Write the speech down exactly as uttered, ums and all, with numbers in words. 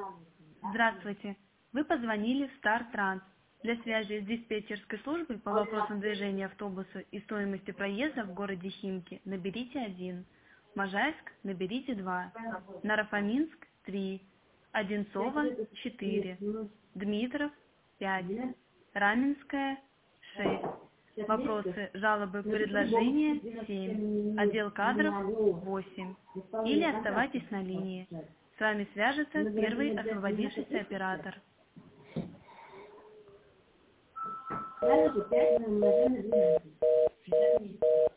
Здравствуйте. Вы позвонили в Star Trans. Для связи с диспетчерской службой по вопросам движения автобуса и стоимости проезда в городе Химки наберите один. Можайск наберите два. Нарафаминск три. Одинцово четыре. Дмитров пять. Раменская шесть. Вопросы, жалобы, предложения семь. Отдел кадров восемь. Или оставайтесь на линии. С вами свяжется первый освободившийся оператор. Дальше пять на